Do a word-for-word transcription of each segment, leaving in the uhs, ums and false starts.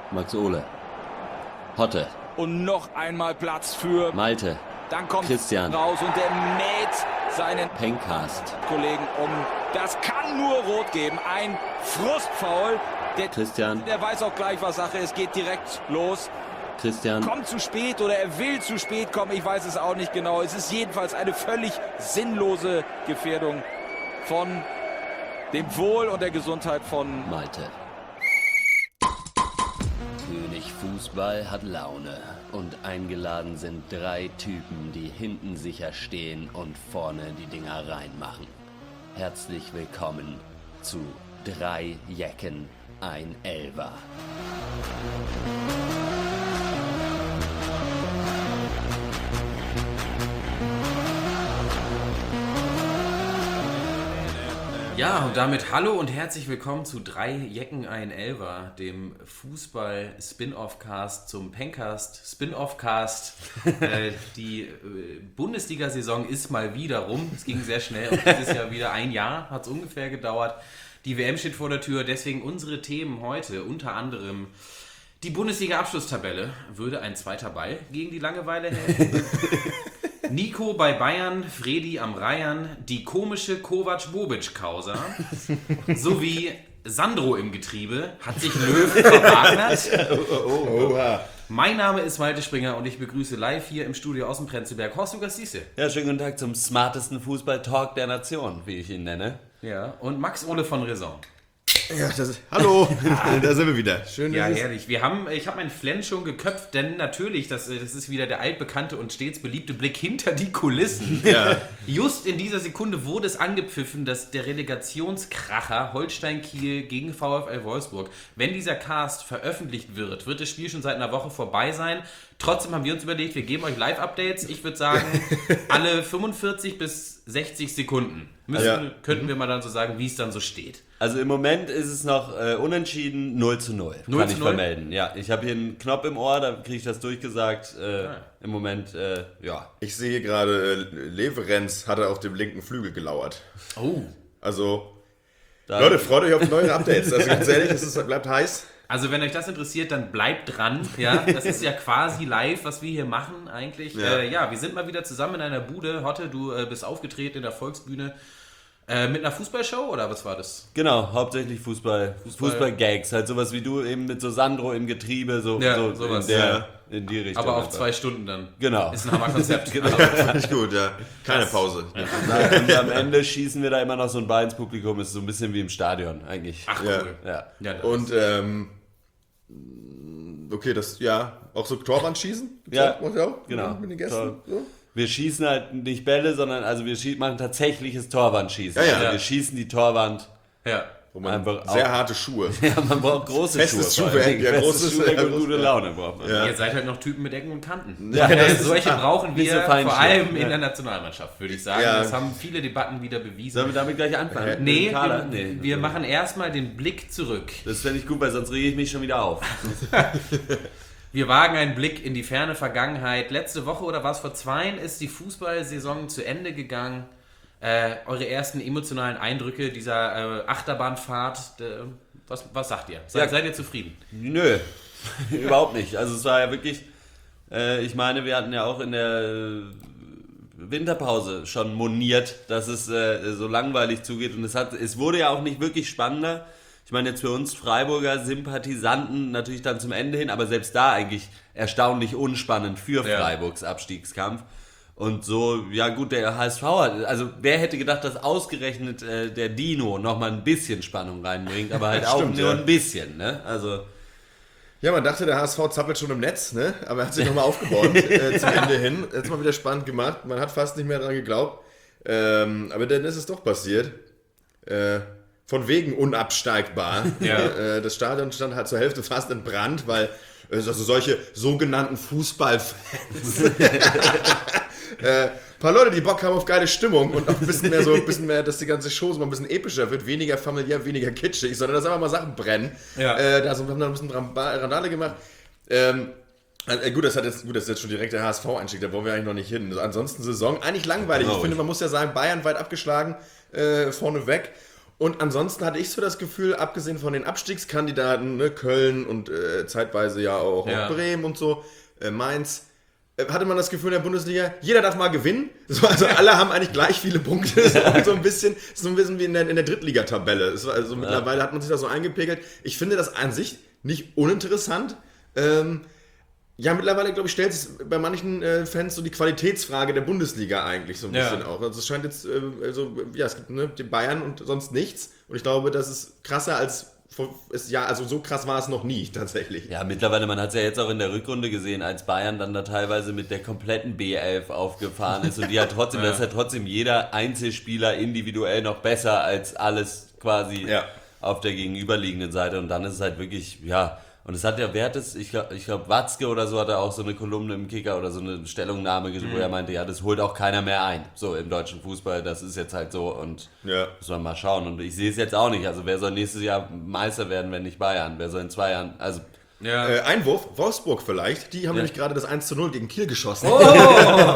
Max Ole. Hotte. Und noch einmal Platz für Malte. Dann kommt Christian raus und der mäht seinen Pencast. Kollegen um. Das kann nur rot geben. Ein Frustfoul. Der, Christian. Der weiß auch gleich, was Sache ist. Geht direkt los. Christian. Kommt zu spät oder er will zu spät kommen. Ich weiß es auch nicht genau. Es ist jedenfalls eine völlig sinnlose Gefährdung von dem Wohl und der Gesundheit von Malte. König Fußball hat Laune und eingeladen sind drei Typen, die hinten sicher stehen und vorne die Dinger reinmachen. Herzlich willkommen zu drei Jecken, ein Elfer. Ja, und damit hallo und herzlich willkommen zu drei Jecken, ein Elfer, dem Fußball-Spin-Off-Cast zum Pencast Spin-Off-Cast. äh, die äh, Bundesliga-Saison ist mal wieder rum. Es ging sehr schnell und dieses Jahr wieder ein Jahr hat es ungefähr gedauert. Die W M steht vor der Tür, deswegen unsere Themen heute unter anderem die Bundesliga-Abschlusstabelle. Würde ein zweiter Ball gegen die Langeweile helfen? Nico bei Bayern, Fredi am Reiern, die komische Kovac-Bobic-Causa sowie Sandro im Getriebe, hat sich Löw verwagert. Oh, oh, oh. Mein Name ist Malte Springer und ich begrüße live hier im Studio aus dem Prenzlberg Horst Lukas Siese. Ja, schönen guten Tag zum smartesten Fußball-Talk der Nation, wie ich ihn nenne. Ja, und Max Ole von Raison. Ja, das ist, hallo, da sind wir wieder. Schön, Ja, dass herrlich. Wir haben, ich habe meinen Flan schon geköpft, denn natürlich, das, das ist wieder der altbekannte und stets beliebte Blick hinter die Kulissen. Ja. Just in dieser Sekunde wurde es angepfiffen, dass der Relegationskracher Holstein-Kiel gegen VfL Wolfsburg, wenn dieser Cast veröffentlicht wird, wird das Spiel schon seit einer Woche vorbei sein. Trotzdem haben wir uns überlegt, wir geben euch Live-Updates. Ich würde sagen, alle fünfundvierzig bis sechzig Sekunden müssen, Ja. könnten wir mal dann so sagen, wie es dann so steht. Also im Moment ist es noch äh, unentschieden null zu null, null kann zu ich null? vermelden. Ja, ich habe hier einen Knopf im Ohr, da kriege ich das durchgesagt. Äh, Ah. Im Moment, äh, ja. Ich sehe gerade, äh, Leverenz hat er auf dem linken Flügel gelauert. Oh. Also, Da, Leute, freut euch auf neue Updates. Also ganz ehrlich, es ist, bleibt heiß. Also wenn euch das interessiert, dann bleibt dran. Ja, das ist ja quasi live, was wir hier machen eigentlich. Ja, äh, ja wir sind mal wieder zusammen in einer Bude. Hotte, du äh, bist aufgetreten in der Volksbühne. Äh, mit einer Fußballshow oder was war das? Genau, hauptsächlich Fußball, Fußball. Fußball-Gags, halt sowas wie du eben mit so Sandro im Getriebe, so, Ja, so sowas, in, der, ja. in die Richtung. Aber auf einfach. zwei Stunden dann. Genau. Ist ein Hammerkonzept. Genau. Fand ich gut, ja. Keine Das- Pause. Und am Ende schießen wir da immer noch so ein Ball ins Publikum, ist so ein bisschen wie im Stadion eigentlich. Ach Ja. cool. Ja. Ja, das Und, ähm, okay, das, ja, auch so Torwand schießen? Ja, Macht ihr auch? genau. Mit den Gästen? So? Wir schießen halt nicht Bälle, sondern also wir schie- machen tatsächliches Torwandschießen. Ja, ja. Also Ja. wir schießen die Torwand. ja. Wo man Einfach sehr auch- harte Schuhe. Ja, man braucht große Festes Schuhe. vor allen Schuhwerk, Dingen. ja, Festes großes- Schuhwerk ja, und gute groß- Laune braucht man. Ja. Ihr seid halt noch Typen mit Ecken und Kanten. Ja, das ist- Solche brauchen nicht wir so feinschliff. vor allem in Ja. der Nationalmannschaft, würde ich sagen. Ja. Das haben viele Debatten wieder bewiesen. Sollen wir damit gleich anfangen? Mit Nee, dem Kader? wir, nee. wir machen erstmal den Blick zurück. Das fände ich gut, weil sonst rege ich mich schon wieder auf. Wir wagen einen Blick in die ferne Vergangenheit. Letzte Woche oder war es vor zweien ist die Fußballsaison zu Ende gegangen. Äh, eure ersten emotionalen Eindrücke dieser äh, Achterbahnfahrt, äh, was, was sagt ihr? Seid, Ja. seid ihr zufrieden? Nö, überhaupt nicht. Also es war ja wirklich, äh, ich meine, wir hatten ja auch in der Winterpause schon moniert, dass es äh, so langweilig zugeht und es hat, es wurde ja auch nicht wirklich spannender. Ich meine jetzt für uns Freiburger Sympathisanten natürlich dann zum Ende hin, aber selbst da eigentlich erstaunlich unspannend für Ja. Freiburgs Abstiegskampf. Und so, ja gut, der H S V hat, also wer hätte gedacht, dass ausgerechnet äh, der Dino nochmal ein bisschen Spannung reinbringt, aber halt auch Stimmt, nur ja. ein bisschen, ne? Also, Ja, man dachte, der H S V zappelt schon im Netz, ne? Aber er hat sich nochmal aufgebaut äh, zum Ende hin. Jetzt mal wieder spannend gemacht. Man hat fast nicht mehr daran geglaubt. Ähm, aber dann ist es doch passiert. Äh, von wegen unabsteigbar. Ja. Äh, das Stadion stand halt zur Hälfte fast in Brand, weil äh, also solche sogenannten Fußballfans. äh, ein paar Leute, die Bock haben auf geile Stimmung und auch ein bisschen mehr so, ein bisschen mehr, dass die ganze Show so mal ein bisschen epischer wird, weniger familiär, weniger kitschig, sondern dass einfach mal Sachen brennen. Ja. Äh, da haben wir ein bisschen Randale gemacht. Ähm, äh, gut, das hat jetzt, gut, das ist jetzt schon direkt der H S V-Einstieg, da wollen wir eigentlich noch nicht hin. Also ansonsten Saison, eigentlich langweilig. Genau. Ich finde, man muss ja sagen, Bayern weit abgeschlagen, äh, vorneweg. Und ansonsten hatte ich so das Gefühl, abgesehen von den Abstiegskandidaten, ne, Köln und äh, zeitweise ja auch, Ja. auch Bremen und so, äh, Mainz, äh, hatte man das Gefühl in der Bundesliga, jeder darf mal gewinnen. So, also alle haben eigentlich gleich viele Punkte, so, so ein bisschen, so ein bisschen wie in der, in der Drittligatabelle. Es war Also ja. Mittlerweile hat man sich da so eingepegelt. Ich finde das an sich nicht uninteressant. Ähm, Ja, mittlerweile, glaube ich, stellt sich bei manchen äh, Fans so die Qualitätsfrage der Bundesliga eigentlich so ein Ja. bisschen auch. Also es scheint jetzt, äh, also, ja, es gibt ne, die Bayern und sonst nichts. Und ich glaube, das ist krasser als, vor- ist, ja, also so krass war es noch nie tatsächlich. Ja, mittlerweile, man hat es ja jetzt auch in der Rückrunde gesehen, als Bayern dann da teilweise mit der kompletten B elf aufgefahren ist und die hat trotzdem, Ja. das ist ja trotzdem jeder Einzelspieler individuell noch besser als alles quasi Ja. auf der gegenüberliegenden Seite und dann ist es halt wirklich, ja, und es hat ja Wert, ist, ich glaube, ich glaub, Watzke oder so hat er auch so eine Kolumne im Kicker oder so eine Stellungnahme, mhm. wo er meinte, ja, das holt auch keiner mehr ein, so im deutschen Fußball, das ist jetzt halt so und Ja. muss man mal schauen und ich sehe es jetzt auch nicht, also wer soll nächstes Jahr Meister werden, wenn nicht Bayern, wer soll in zwei Jahren, also Ja. Äh, Einwurf, Wolfsburg vielleicht, die haben Ja. nämlich gerade das eins zu null gegen Kiel geschossen. Oh!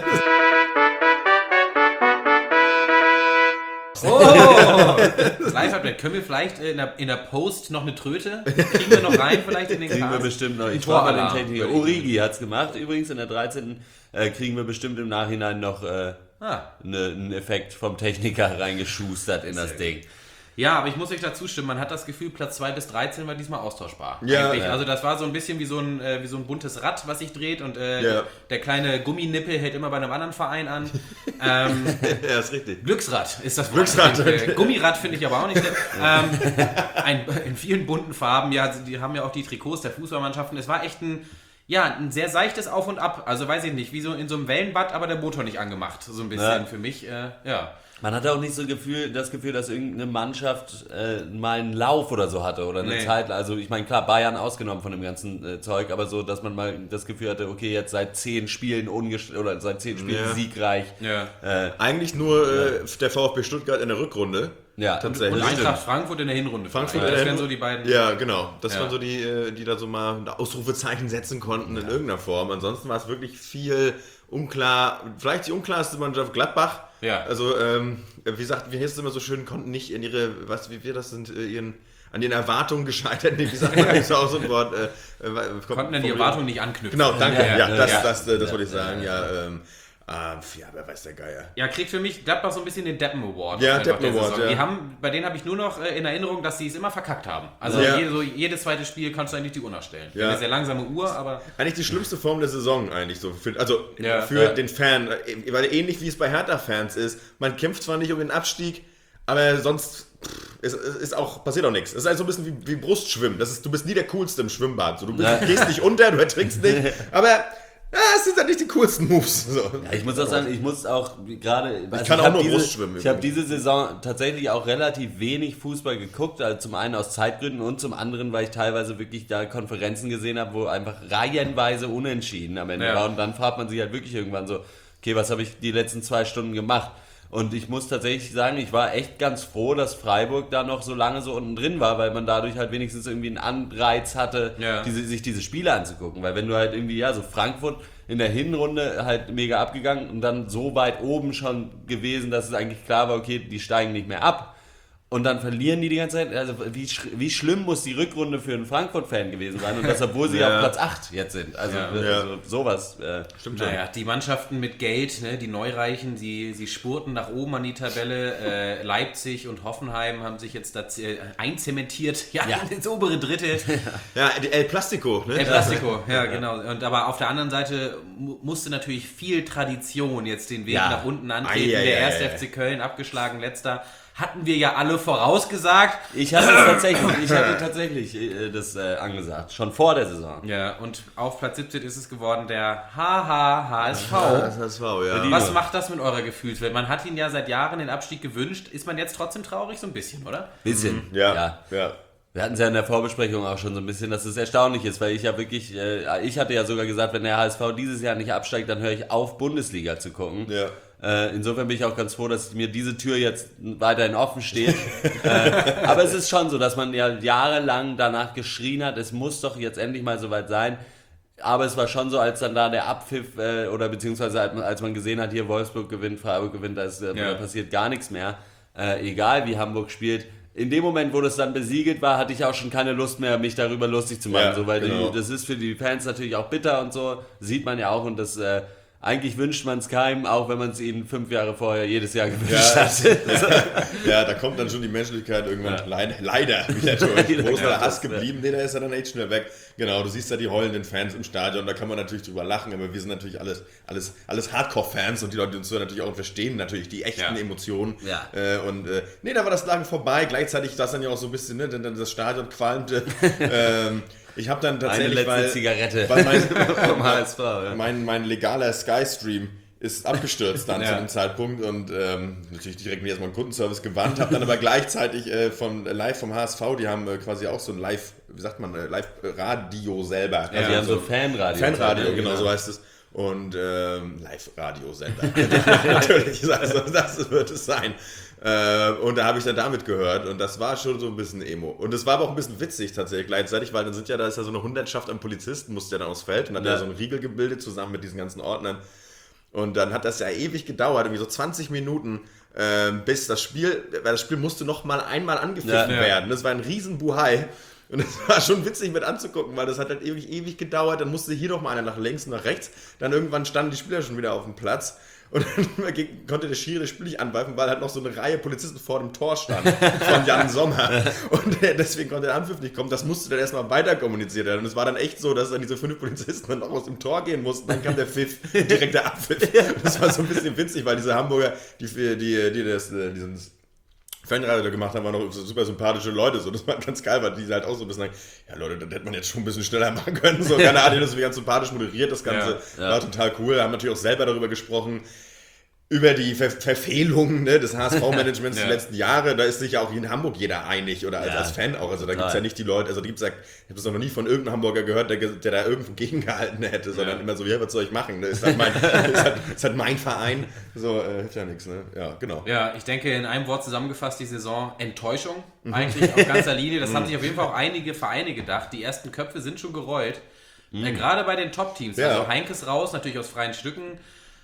Oh! Live-Update. Können wir vielleicht in der, in der Post noch eine Tröte? Kriegen wir noch rein vielleicht in den kriegen wir Cast? bestimmt noch. Ich Toralarm, frage mal den Techniker. würde ich Origi hat es gemacht übrigens in der dreizehnten Äh, kriegen wir bestimmt im Nachhinein noch äh, Ah. ne, einen Effekt vom Techniker reingeschustert in das Ding. Ja, aber ich muss euch dazu stimmen, man hat das Gefühl, Platz zwei bis dreizehn war diesmal austauschbar. Ja, Eigentlich. ja. Also das war so ein bisschen wie so ein, äh, wie so ein buntes Rad, was sich dreht und äh, Ja. der kleine Gumminippel hält immer bei einem anderen Verein an. ähm, Ja, ist richtig. Glücksrad ist das Wort. Glücksrad. Äh, Gummirad finde ich aber auch nicht nett. Ähm, ein, in vielen bunten Farben, ja, die haben ja auch die Trikots der Fußballmannschaften. Es war echt ein, ja, ein sehr seichtes Auf und Ab. Also weiß ich nicht, wie so in so einem Wellenbad, aber der Motor nicht angemacht. So ein bisschen Ja. für mich, äh, ja. Man hatte auch nicht so Gefühl, das Gefühl, dass irgendeine Mannschaft äh, mal einen Lauf oder so hatte oder eine Nee. Zeit. Also ich meine, klar, Bayern ausgenommen von dem ganzen äh, Zeug, aber so, dass man mal das Gefühl hatte, okay, jetzt seit zehn Spielen ungest- oder seit zehn Spielen Ja. siegreich. Ja. Äh, Eigentlich nur äh, der VfB Stuttgart in der Rückrunde. ja, Tatsächlich. Und Das Eintracht stimmt. Frankfurt in der Hinrunde. Frankfurt vielleicht. in der Das wären Hinrunde. so die beiden. Ja, genau. Das Ja. waren so die, äh, die da so mal ein Ausrufezeichen setzen konnten in irgendeiner Form. Ansonsten war es wirklich viel unklar. Vielleicht die unklarste Mannschaft Gladbach. Ja. Also, ähm, wie gesagt, wie heißt es immer so schön, konnten nicht in ihre, was, wie wir das sind, äh, ihren, an den Erwartungen gescheitert. Nee, wie sagt man das auch so ein Wort? Äh, äh, Konnten dann die Erwartungen nicht anknüpfen. Genau, danke. Ja, Ja, ja, das, ja. das, äh, das Ja, wollte ich ja, sagen. ja. Ja, ähm, ah, ja, wer weiß der Geier. Ja, kriegt für mich Gladbach so ein bisschen den Deppen Award. Ja, einfach Deppen der Award, Saison. ja. Die haben, bei denen habe ich nur noch äh, in Erinnerung, dass sie es immer verkackt haben. Also Ja. jede, so, jedes zweite Spiel kannst du eigentlich die Uhr nachstellen. Ja. Eine sehr langsame Uhr, aber Eigentlich die schlimmste Form der Saison eigentlich so. Für, also Ja, für ja. den Fan. äh, Weil ähnlich wie es bei Hertha-Fans ist. Man kämpft zwar nicht um den Abstieg, aber sonst pff, ist, ist auch, passiert auch nichts. Es ist halt so ein bisschen wie, wie Brustschwimmen. Das ist, du bist nie der Coolste im Schwimmbad. So, du bist, Ja. gehst nicht unter, du ertrinkst nicht. Aber ja, es sind halt nicht die coolsten Moves. So. Ja, ich muss auch sagen, ich muss auch gerade. Also kann auch hab nur diese, Brustschwimmen Ich habe übrigens. diese Saison tatsächlich auch relativ wenig Fußball geguckt. Also zum einen aus Zeitgründen und zum anderen, weil ich teilweise wirklich da Konferenzen gesehen habe, wo einfach reihenweise unentschieden am Ende Ja. war. Und dann fragt man sich halt wirklich irgendwann so, okay, was habe ich die letzten zwei Stunden gemacht? Und ich muss tatsächlich sagen, ich war echt ganz froh, dass Freiburg da noch so lange so unten drin war, weil man dadurch halt wenigstens irgendwie einen Anreiz hatte, Ja. diese, sich diese Spiele anzugucken. Weil wenn du halt irgendwie, ja, so Frankfurt in der Hinrunde halt mega abgegangen und dann so weit oben schon gewesen, dass es eigentlich klar war, okay, die steigen nicht mehr ab. Und dann verlieren die die ganze Zeit. Also wie, sch- wie schlimm muss die Rückrunde für einen Frankfurt-Fan gewesen sein? Und das, obwohl sie Ja. auf Platz acht jetzt sind. Also, Ja. also sowas. Äh, Stimmt schon. naja, die Mannschaften mit Geld, ne, die Neureichen, die, sie spurten nach oben an die Tabelle. Äh, Leipzig und Hoffenheim haben sich jetzt da äh, einzementiert, ja, Ja. ins obere Drittel. Ja, die El Plastico. Ne? El Plastico, ja, genau. Und aber auf der anderen Seite mu- musste natürlich viel Tradition jetzt den Weg Ja. nach unten antreten. Ei, ei, der ei, erste ei. F C Köln abgeschlagen, letzter. Hatten wir ja alle vorausgesagt. ich hatte es tatsächlich, ich hatte tatsächlich äh, das äh, angesagt. Schon vor der Saison. Ja, und auf Platz siebzehn ist es geworden der H H H S V. Das ist V, ja. Die- Was macht das mit eurer Gefühlswelt? Man hat ihn ja seit Jahren den Abstieg gewünscht. Ist man jetzt trotzdem traurig? So ein bisschen, oder? Bisschen. Ja, ja. ja. Wir hatten es ja in der Vorbesprechung auch schon so ein bisschen, dass es erstaunlich ist, weil ich ja wirklich, äh, ich hatte ja sogar gesagt, wenn der H S V dieses Jahr nicht absteigt, dann höre ich auf, Bundesliga zu gucken. Ja. Äh, insofern bin ich auch ganz froh, dass mir diese Tür jetzt weiterhin offen steht. äh, aber es ist schon so, dass man ja jahrelang danach geschrien hat, es muss doch jetzt endlich mal soweit sein. Aber es war schon so, als dann da der Abpfiff, äh, oder beziehungsweise als man, als man gesehen hat, hier Wolfsburg gewinnt, Freiburg gewinnt, da, ist, äh, Ja. da passiert gar nichts mehr. äh, egal wie Hamburg spielt. In dem Moment, wo das dann besiegelt war, hatte ich auch schon keine Lust mehr, mich darüber lustig zu machen. Ja, so, weil genau. die, das ist für die Fans natürlich auch bitter und so, sieht man ja auch. Und das äh, eigentlich wünscht man es keinem, auch wenn man es ihnen fünf Jahre vorher jedes Jahr gewünscht Ja, hat. ja, da kommt dann schon die Menschlichkeit irgendwann ja. leider, leider wieder durch. Wo ist der Hass geblieben? Nee, da ist er dann echt schnell weg. Genau, du siehst ja die heulenden Fans im Stadion, da kann man natürlich drüber lachen, aber wir sind natürlich alles, alles, alles Hardcore-Fans und die Leute, die uns so natürlich auch verstehen, natürlich die echten ja. Emotionen. Ja. Äh, und äh, nee, da war das Lagen vorbei. Gleichzeitig das dann ja auch so ein bisschen, ne, denn dann das Stadion qualmte. ähm, Ich habe dann tatsächlich, Eine letzte weil, Zigarette weil mein, vom H S V, ja. mein, mein legaler Sky-Stream ist abgestürzt dann ja. zu dem Zeitpunkt und ähm, natürlich direkt mir erstmal einen Kundenservice gewandt, habe dann aber gleichzeitig äh, von äh, live vom H S V, die haben äh, quasi auch so ein Live, wie sagt man, äh, Live-Radio selber. Also ja, die haben so Fanradio. Fanradio, genau, genau so heißt es. Und ähm, Live-Radio-Sender. Natürlich, also das wird es sein. Äh, und da habe ich dann damit gehört und das war schon so ein bisschen Emo. Und es war aber auch ein bisschen witzig tatsächlich gleichzeitig, weil dann sind ja, da ist ja so eine Hundertschaft an Polizisten, musste ja dann aufs Feld und hat ja. ja so einen Riegel gebildet zusammen mit diesen ganzen Ordnern. Und dann hat das ja ewig gedauert, irgendwie so zwanzig Minuten, äh, bis das Spiel, weil das Spiel musste noch mal einmal angepfiffen ja, werden. Das war ein riesen Buhai. Und das war schon witzig mit anzugucken, weil das hat halt ewig, ewig gedauert. Dann musste hier noch mal einer nach links und nach rechts. Dann irgendwann standen die Spieler schon wieder auf dem Platz. Und dann konnte der Schiri das Spiel nicht anpfeifen, weil halt noch so eine Reihe Polizisten vor dem Tor stand von Jan Sommer. Und deswegen konnte der Anpfiff nicht kommen. Das musste dann erstmal weiter kommuniziert werden. Und es war dann echt so, dass dann diese fünf Polizisten dann noch aus dem Tor gehen mussten. Dann kam der Pfiff, direkt der Abpfiff. Das war so ein bisschen witzig, weil diese Hamburger, die, die, die das, diesen Fanradio gemacht haben, waren noch super sympathische Leute. So, das war ganz geil, weil die halt auch so ein bisschen sagen, ja Leute, das hätte man jetzt schon ein bisschen schneller machen können. So, keine Ahnung, das ist ganz sympathisch moderiert, das Ganze ja, ja. war total cool. Haben natürlich auch selber darüber gesprochen, über die Ver- Verfehlungen ne, des H S V-Managements ja. die letzten Jahre. Da ist sich ja auch in Hamburg jeder einig oder als, ja. als Fan auch. Also da gibt es ja nicht die Leute, also da gibt's ja, ich habe das noch nie von irgendeinem Hamburger gehört, der, der da irgendwo gegengehalten hätte, sondern ja. immer so, ja, was soll ich machen? Das ist halt mein, ist halt, ist halt mein Verein. So, äh, hilft ja nichts, ne? Ja, genau. Ja, ich denke, in einem Wort zusammengefasst, die Saison Enttäuschung. Eigentlich auf ganzer Linie. Das haben sich auf jeden Fall auch einige Vereine gedacht. Die ersten Köpfe sind schon gerollt. Mhm. Äh, gerade bei den Top-Teams. Ja. Also Heinkes raus, natürlich aus freien Stücken.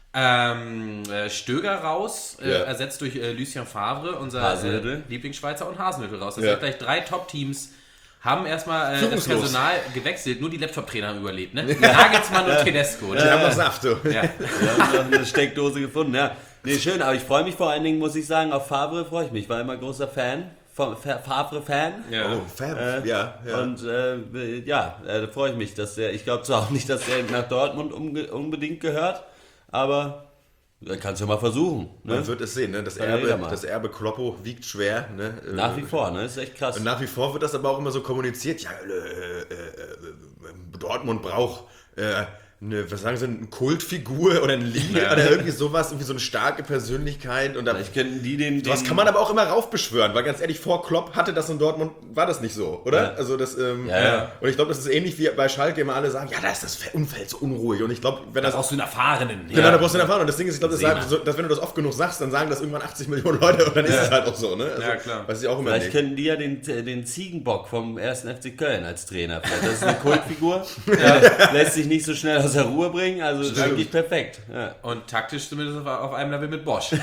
Ähm, äh, Stöger raus, äh, ja. ersetzt durch äh, Lucien Favre, unser äh, Lieblingsschweizer, und Hasenhüttl raus. Das ja. sind gleich drei Top-Teams, haben erstmal äh, das Personal gewechselt, nur die Laptop-Trainer haben überlebt, ne? Nagelsmann und Tedesco. Die haben noch Saft, du. Ja. Wir haben noch eine Steckdose gefunden, ja. Nee, schön, aber ich freue mich vor allen Dingen, muss ich sagen, auf Favre freue ich mich. Ich war immer großer Fan, Favre-Fan. Ja. Oh, Favre, äh, ja, ja. Und äh, ja, äh, da freue ich mich, dass der, ich glaube zwar auch nicht, dass der nach Dortmund unge- unbedingt gehört, aber dann kannst du ja mal versuchen. Ne? Man wird es sehen, ne? Das Erbe, das Erbe Kloppo wiegt schwer. Ne? Nach wie vor, ne? Das ist echt krass. Und nach wie vor wird das aber auch immer so kommuniziert. Ja, äh, äh, Dortmund braucht äh, eine, was sagen Sie, eine Kultfigur oder ein Lied ja. oder irgendwie sowas, irgendwie so eine starke Persönlichkeit. Und da, ich kenne die den, was den kann man aber auch immer raufbeschwören, weil ganz ehrlich, vor Klopp hatte das in Dortmund, war das nicht so, oder? Ja. Also das, ähm, ja, ja. Und ich glaube, das ist ähnlich wie bei Schalke immer alle sagen, ja, da ist das Umfeld so unruhig. Und ich glaube, wenn das... Da brauchst du einen Erfahrenen. Genau, ja. da brauchst du einen Erfahrenen. Und das Ding ist, ich glaube, das so, dass wenn du das oft genug sagst, dann sagen das irgendwann achtzig Millionen Leute und dann ist ja. es halt auch so, ne? Also, ja, klar. Was ich auch immer Vielleicht können die ja den, den Ziegenbock vom ersten F C Köln als Trainer. Vielleicht. Das ist eine Kultfigur, ja. lässt sich nicht so schnell aus der Ruhe bringen, also ist eigentlich perfekt. Ja. Und taktisch zumindest auf einem Level mit Bosch.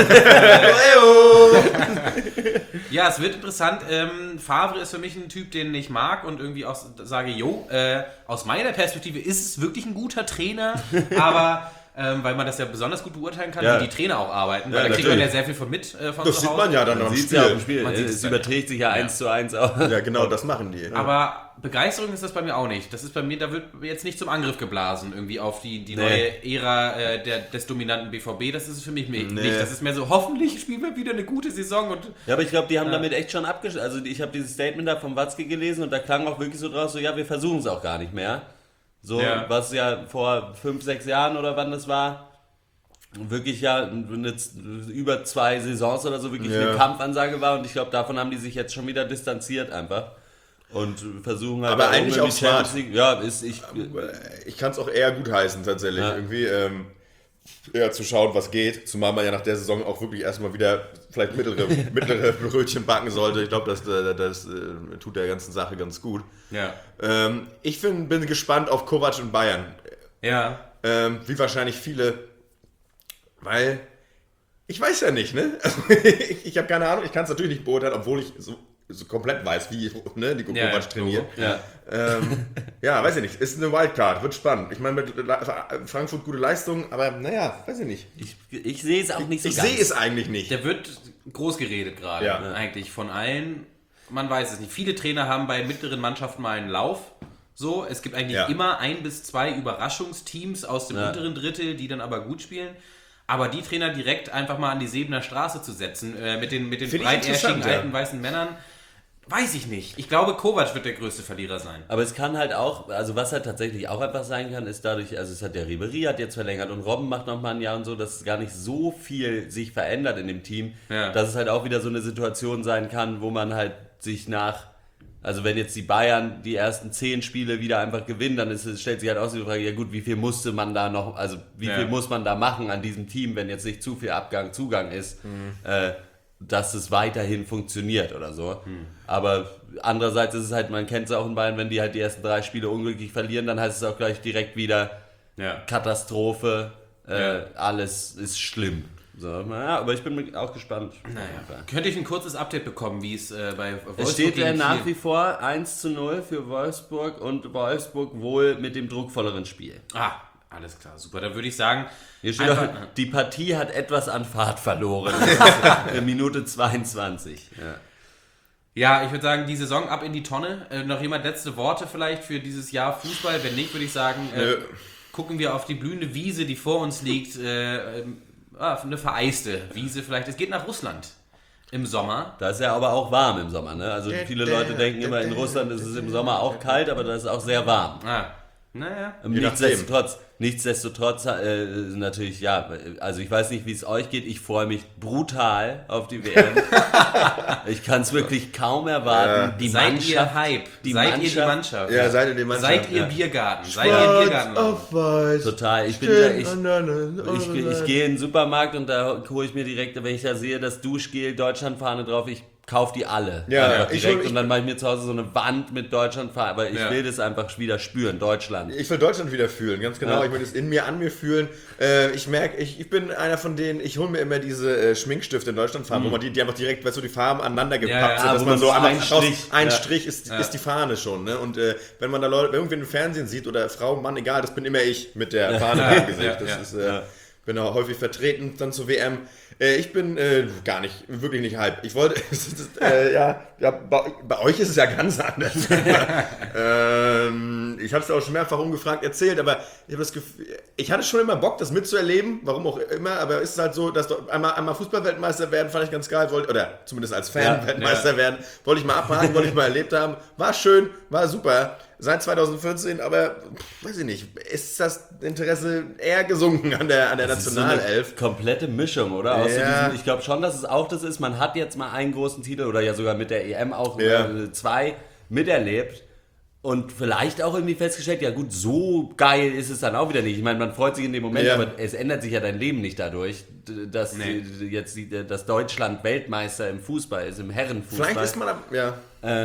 Ja, es wird interessant. Ähm, Favre ist für mich ein Typ, den ich mag und irgendwie auch sage, jo, äh, aus meiner Perspektive ist es wirklich ein guter Trainer, aber ähm, weil man das ja besonders gut beurteilen kann, ja. wie die Trainer auch arbeiten, weil ja, da kriegt man ja sehr viel von mit äh, von das zu Hause. Sieht man ja dann man am Spiel. Ja im Spiel. Man es überträgt sich ja eins zu eins auch. Ja, genau, das machen die. Aber Begeisterung ist das bei mir auch nicht. Das ist bei mir, da wird jetzt nicht zum Angriff geblasen, irgendwie auf die, die nee. neue Ära äh, der, des dominanten B V B. Das ist es für mich nee. nicht. Das ist mehr so, hoffentlich spielen wir wieder eine gute Saison. Und, ja, aber ich glaube, die haben ja. damit echt schon abgeschlossen. Also ich habe dieses Statement da vom Watzke gelesen und da klang auch wirklich so draus, so ja, wir versuchen es auch gar nicht mehr. So, ja. was ja vor fünf, sechs Jahren oder wann das war, wirklich ja eine, über zwei Saisons oder so wirklich ja. eine Kampfansage war und ich glaube, davon haben die sich jetzt schon wieder distanziert einfach und versuchen halt... Aber eigentlich auch smart. Ja, ist ich... Ich kann es auch eher gut heißen tatsächlich, ja. irgendwie ähm, eher zu schauen, was geht, zumal man ja nach der Saison auch wirklich erstmal wieder vielleicht mittlere, mittlere Brötchen backen sollte. Ich glaube, das, das, das äh, tut der ganzen Sache ganz gut. Ja. Ähm, ich find, bin gespannt auf Kovac in Bayern. Ja. Ähm, wie wahrscheinlich viele... Weil Ich weiß ja nicht, ne? Also, ich ich habe keine Ahnung, ich kann es natürlich nicht beurteilen, obwohl ich so, so komplett weiß, wie ne, Niko Ja, Kovac trainiert. Ja. Ähm, ja, weiß ich nicht. Ist eine Wildcard, wird spannend. Ich meine, mit Le- Frankfurt gute Leistung, aber naja, weiß ich nicht. Ich, ich sehe es auch nicht so Ich ganz. sehe es eigentlich nicht. Der wird groß geredet gerade, Ja. eigentlich von allen. Man weiß es nicht. Viele Trainer haben bei mittleren Mannschaften mal einen Lauf. So, es gibt eigentlich Ja. immer ein bis zwei Überraschungsteams aus dem Ja. unteren Drittel, die dann aber gut spielen. Aber die Trainer direkt einfach mal an die Sebener Straße zu setzen, äh, mit den, mit den Finde ich breiterschigen interessant, ja. alten weißen Männern, weiß ich nicht. Ich glaube, Kovac wird der größte Verlierer sein. Aber es kann halt auch, also was halt tatsächlich auch einfach sein kann, ist dadurch, also es hat der Ribéry hat jetzt verlängert und Robben macht nochmal ein Jahr und so, dass gar nicht so viel sich verändert in dem Team, Ja. dass es halt auch wieder so eine Situation sein kann, wo man halt sich nach, also wenn jetzt die Bayern die ersten zehn Spiele wieder einfach gewinnen, dann ist es, stellt sich halt auch so die Frage, ja gut, wie viel musste man da noch, also wie Ja. viel muss man da machen an diesem Team, wenn jetzt nicht zu viel Abgang, Zugang ist, Mhm. äh, dass es weiterhin funktioniert oder so. Aber andererseits ist es halt, man kennt es auch in Bayern, wenn die halt die ersten drei Spiele unglücklich verlieren, dann heißt es auch gleich direkt wieder Ja. Katastrophe, äh, Ja. alles ist schlimm. So, naja, aber ich bin auch gespannt. Naja. Könnte ich ein kurzes Update bekommen, wie es äh, bei Wolfsburg Es steht ja gegen nach Kiel- wie vor eins zu null für Wolfsburg und Wolfsburg wohl mit dem druckvolleren Spiel. Ah, alles klar, super. Dann würde ich sagen, Hier steht einfach, auch, die Partie hat etwas an Fahrt verloren. In Minute zweiundzwanzig. Ja. ja, ich würde sagen, die Saison ab in die Tonne. Äh, noch jemand letzte Worte vielleicht für dieses Jahr Fußball? Wenn nicht, würde ich sagen, äh, Nö. gucken wir auf die blühende Wiese, die vor uns liegt. Äh, ähm, ah, eine vereiste Wiese vielleicht. Es geht nach Russland im Sommer. Da ist ja aber auch warm im Sommer, ne? Also viele Leute denken immer, in Russland ist es im Sommer auch kalt, aber da ist es auch sehr warm. Ah, naja. Je nachdem. Nichtsdestotrotz, nichtsdestotrotz äh, natürlich, ja, also ich weiß nicht, wie es euch geht, ich freue mich brutal auf die W M. Ich kann es wirklich kaum erwarten. Die Seid Mannschaft, ihr Hype? die seid ihr die Mannschaft- Mannschaft? Ja, seid ihr die Mannschaft? Seid ihr ja. Biergarten? Seid ihr Biergarten? auf weiß. Total. Ich bin da, ich, ich, ich gehe in den Supermarkt und da hole ich mir direkt, wenn ich da sehe, das Duschgel, Deutschlandfahne drauf, ich kaufe die alle. Ja, Einfach ich direkt schon- ich- und dann mache ich mir zu Hause so eine Wand mit Deutschlandfahne, aber ich Ja. will das einfach wieder spüren, Deutschland. Ich will Deutschland wieder fühlen, ganz genau. Ja. Ich will das in mir, an mir fühlen. Äh, ich merke, ich, ich bin einer von denen, ich hole mir immer diese äh, Schminkstifte in Deutschland fahren, wo man die, die einfach direkt, weißt du, die Farben aneinander gepappt Ja, ja. sind, Ah, dass wo man man so so einmal ein raus- Strich, ein ja. Strich ist, ist die Fahne schon. Ne? Und äh, wenn man da Leute, irgendwie im Fernsehen sieht oder Frau, Mann, egal, das bin immer ich mit der Fahne im Gesicht. Ja, Das ja. ist, äh, bin auch häufig vertreten dann zur W M. Äh, ich bin äh, gar nicht, wirklich nicht hype. Ich wollte, es ist, äh, ja, ja bei, bei euch ist es ja ganz anders. ähm, ich habe es auch schon mehrfach umgefragt erzählt, aber ich habe das Gefühl, ich hatte schon immer Bock, das mitzuerleben, warum auch immer, aber es ist halt so, dass doch einmal, einmal Fußballweltmeister werden, fand ich ganz geil, wollte, oder zumindest als Fan Ja, Weltmeister ja. werden, wollte ich mal abhaken, wollte ich mal erlebt haben. War schön, war super. Seit zwanzig vierzehn, aber pff, weiß ich nicht, ist das Interesse eher gesunken an der, an der Das ist so eine Nationalelf? komplette Mischung, oder? Aus so Ja. diesem, ich glaube schon, dass es auch das ist. Man hat jetzt mal einen großen Titel oder ja sogar mit der E M auch Ja. äh, zwei miterlebt und vielleicht auch irgendwie festgestellt, ja gut, so geil ist es dann auch wieder nicht. Ich meine, man freut sich in dem Moment, Ja. aber es ändert sich ja dein Leben nicht dadurch, d- dass Nee. die- jetzt die, dass Deutschland Weltmeister im Fußball ist, im Herrenfußball. Vielleicht ist man, ab- ja.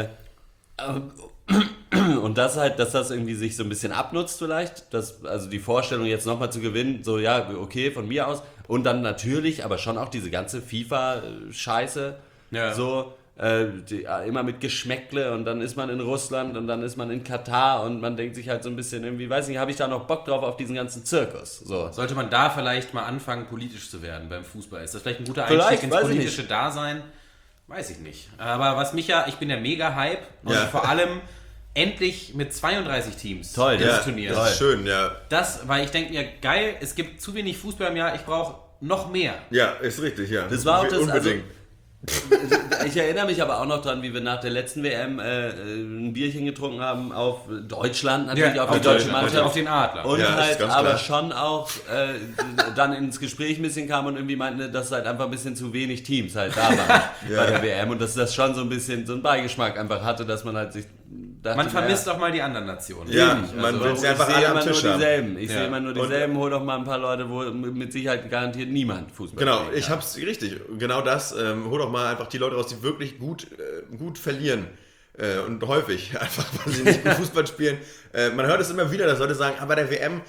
Und das halt, dass das irgendwie sich so ein bisschen abnutzt vielleicht, dass, also die Vorstellung jetzt nochmal zu gewinnen, so ja, okay, von mir aus. Und dann natürlich, aber schon auch diese ganze FIFA-Scheiße, Ja. so, äh, die, äh, immer mit Geschmäckle und dann ist man in Russland und dann ist man in Katar und man denkt sich halt so ein bisschen irgendwie, weiß nicht, habe ich da noch Bock drauf auf diesen ganzen Zirkus, so. Sollte man da vielleicht mal anfangen, politisch zu werden beim Fußball? Ist das vielleicht ein guter Vielleicht, Einstieg ins weiß ich politische Dasein? Weiß ich nicht. Aber was mich ja, ich bin der Mega-Hype und Ja. vor allem endlich mit zweiunddreißig Teams Toll, dieses ja. Turnier. Das ist schön, ja. Das, weil ich denke mir, geil, es gibt zu wenig Fußball im Jahr, ich brauche noch mehr. Ja, ist richtig, ja. Das war auch das, Unbedingt. Ich erinnere mich aber auch noch dran, wie wir nach der letzten W M äh, ein Bierchen getrunken haben auf Deutschland, natürlich auf die deutsche Mannschaft. auf den Adler. Und Ja, das ist halt ganz aber klar. schon auch äh, dann ins Gespräch ein bisschen kam und irgendwie meinten, dass halt einfach ein bisschen zu wenig Teams halt da waren bei der W M und dass das schon so ein bisschen so einen Beigeschmack einfach hatte, dass man halt sich dachte, Man vermisst naja, doch mal die anderen Nationen. Ja, Wirklich. man Also, will ich sie einfach sehe alle am immer nur Tisch haben. dieselben. Ich Ja. sehe immer nur dieselben, hol doch mal ein paar Leute, wo mit Sicherheit garantiert niemand Fußball Genau, spielen ich kann. hab's richtig. Genau das. Ähm, hol doch mal einfach die Leute raus, die wirklich gut, äh, gut verlieren. Äh, und häufig, einfach weil sie nicht gut Fußball spielen. Äh, man hört es immer wieder, dass Leute sagen, aber der W M,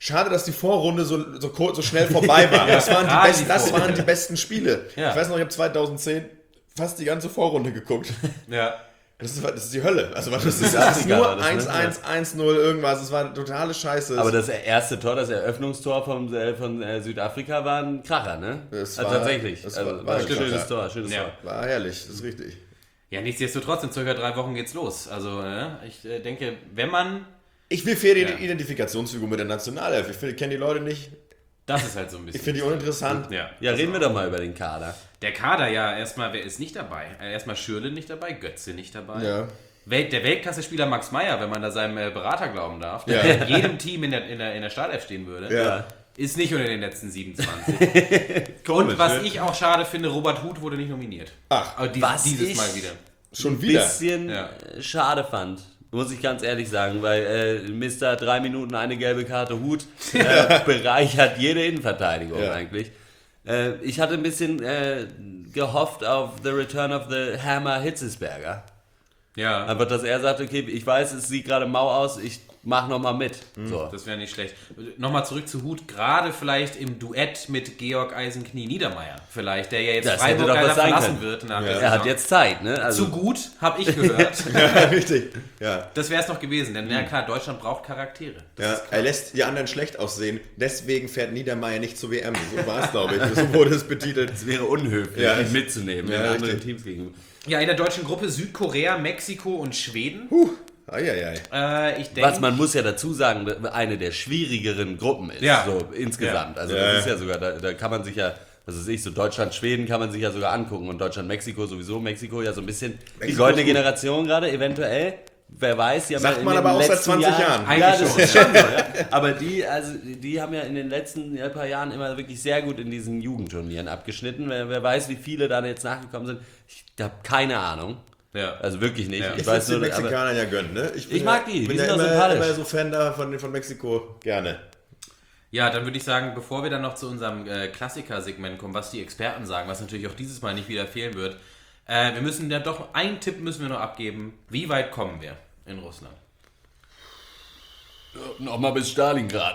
Schade, dass die Vorrunde so, so, kurz, so schnell vorbei war. Das waren die, besten, das waren die besten Spiele. Ja. Ich weiß noch, ich habe zweitausendzehn fast die ganze Vorrunde geguckt. Ja. Das ist, das ist die Hölle. Also das ist, das ist nur eins eins, eins null irgendwas. Das war totale Scheiße. Aber das erste Tor, das Eröffnungstor von, äh, von äh, Südafrika war ein Kracher, ne? Das also war, tatsächlich. Das also, war, war ein Kracher. schönes Tor, schönes Ja. Tor. War herrlich, das ist richtig. Ja, nichtsdestotrotz, in circa drei Wochen geht's los. Also, äh, ich äh, denke, wenn man... Ich will faire Ja. Identifikationsfigur mit der Nationalelf. Ich finde, ich kenne die Leute nicht. Das ist halt so ein bisschen... Ich finde die uninteressant. Ja, Ja, reden wir doch mal über den Kader. Der Kader, ja, erstmal, wer ist nicht dabei? Äh, Erstmal Schürrle nicht dabei, Götze nicht dabei. Ja. Welt, der Weltklasse-Spieler Max Meyer, wenn man da seinem äh, Berater glauben darf, Ja. der in jedem Team in der, in der, in der Startelf stehen würde, Ja. ist nicht unter den letzten siebenundzwanzig. Komisch, Und was ne? ich auch schade finde, Robert Huth wurde nicht nominiert. Ach, Aber dies, Was dieses ich- Mal wieder. schon Ein wieder. bisschen Ja. äh, schade fand. Muss ich ganz ehrlich sagen, weil äh, Mister drei Minuten eine gelbe Karte Hut äh, bereichert jede Innenverteidigung Ja. eigentlich. Äh, ich hatte ein bisschen äh, gehofft auf The Return of the Hammer Hitzesberger. Ja, Einfach, dass er sagt, okay, ich weiß, es sieht gerade mau aus, ich mach nochmal mit. So. das wäre nicht schlecht. Nochmal zurück zu Huth, gerade vielleicht im Duett mit Georg Eisenknie Niedermeyer. Vielleicht, der ja jetzt Das hätte Freiburg doch leider was sein verlassen können. wird. Nach Ja. der Er hat Saison. jetzt Zeit, ne? Also, Zu gut, habe ich gehört. Ja, richtig. Ja. Das wäre es noch gewesen, denn ja klar, Deutschland braucht Charaktere. Ja, er lässt die anderen schlecht aussehen, deswegen fährt Niedermeyer nicht zur W M. So war es, glaube ich. So wurde es betitelt. es wäre unhöflich, Ja. ihn mitzunehmen, Ja, den anderen richtig. Teams gegenüber. Ja, in der deutschen Gruppe Südkorea, Mexiko und Schweden. Eieiei. Äh, ich denke, Was man muss ja dazu sagen, eine der schwierigeren Gruppen ist, Ja. so insgesamt. Also Ja. das ist ja sogar, da, da kann man sich ja, was weiß ich, so Deutschland, Schweden kann man sich ja sogar angucken und Deutschland, Mexiko sowieso, Mexiko ja so ein bisschen die Mexiko goldene ist gut. Generation gerade, eventuell. Wer weiß, die haben Sagt ja in man den aber auch seit letzten zwanzig Jahren. Ja, Eigentlich das schon. ist schon so, ja. Aber die, also, die haben ja in den letzten ja, paar Jahren immer wirklich sehr gut in diesen Jugendturnieren abgeschnitten. Wer, wer weiß, wie viele da jetzt nachgekommen sind. Ich habe keine Ahnung. Ja. Also wirklich nicht. Ja. Ich Ich weiß würde den nur, aber, Mexikanern ja gönnen, ne? bin Ich mag ja, die, die bin sind ja auch immer, sympathisch. immer so Fan da von, von Mexiko. Gerne. Ja, dann würde ich sagen, bevor wir dann noch zu unserem äh, Klassiker-Segment kommen, was die Experten sagen, was natürlich auch dieses Mal nicht wieder fehlen wird, äh, wir müssen ja doch, einen Tipp müssen wir noch abgeben. Wie weit kommen wir in Russland? Nochmal bis Stalingrad.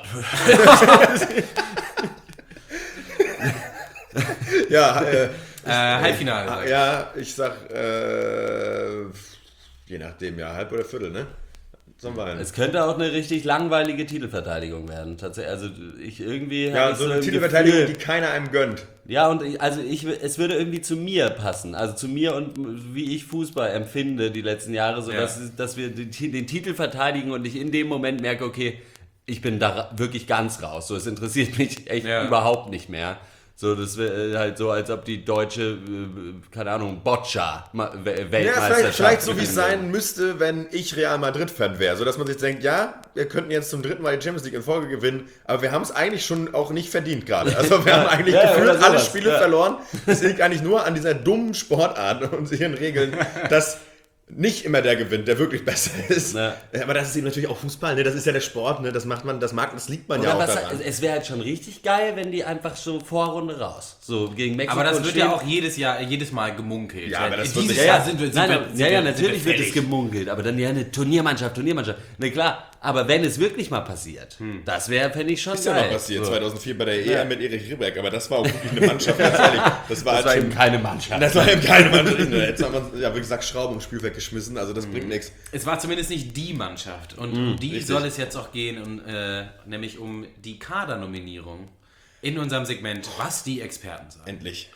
Ja, äh, Äh, Halbfinale. sag ich. ja, ich sag, äh, je nachdem, ja, halb oder Viertel, ne? Sollen wir einen? Es könnte auch eine richtig langweilige Titelverteidigung werden. Tatsächlich, also ich irgendwie Ja, habe ich so eine ein Titelverteidigung, Gefühl- die keiner einem gönnt. Ja, und ich, also ich, es würde irgendwie zu mir passen. Also zu mir und wie ich Fußball empfinde die letzten Jahre, so Ja. dass, dass wir den, den Titel verteidigen und ich in dem Moment merke, okay, ich bin da ra- wirklich ganz raus. So, es interessiert mich echt Ja. überhaupt nicht mehr. So, das wäre halt so, als ob die deutsche, äh, keine Ahnung, Boccia Ma- We- Ja, Weltmeisterschaft vielleicht, vielleicht so wie es gewinnen würde. sein müsste, wenn ich Real Madrid-Fan wäre. So dass man sich denkt, ja, wir könnten jetzt zum dritten Mal die Champions League in Folge gewinnen, aber wir haben es eigentlich schon auch nicht verdient gerade. Also wir haben eigentlich Ja, oder gefühlt alle sowas, Spiele ja. verloren. Es liegt eigentlich nur an dieser dummen Sportart und ihren Regeln, dass nicht immer der gewinnt, der wirklich besser ist. Ja. Aber das ist eben natürlich auch Fußball, ne? Das ist ja der Sport, ne? Das macht man, das mag, das liegt man ja Oder auch was, daran. es wäre halt schon richtig geil, wenn die einfach so Vorrunde raus. So gegen Mexiko. Aber das und wird Schweden. ja auch jedes Jahr, jedes Mal gemunkelt. Ja, aber das Dieses wird nicht- Ja, Jahr ja, sind wir, sind nein, wir, nein, sind ja, wir, ja, sind natürlich wir wird es fertig. gemunkelt, aber dann ja eine Turniermannschaft, Turniermannschaft. Ne, klar, aber wenn es wirklich mal passiert, das wäre, fände ich schon Ist ja geil. noch passiert, So. zweitausendvier bei der E M Ja. mit Erich Ribbeck, aber das war auch wirklich eine Mannschaft, ganz ehrlich. Das war, Das war halt eben schon, keine Mannschaft. das war eben keine Mannschaft. Jetzt haben wir, ja, wie gesagt, Schrauben ums Spiel weggeschmissen, also das bringt nichts. Es war zumindest nicht die Mannschaft. Und um die richtig. soll es jetzt auch gehen, um, äh, nämlich um die Kadernominierung in unserem Segment, was die Experten sagen. Endlich.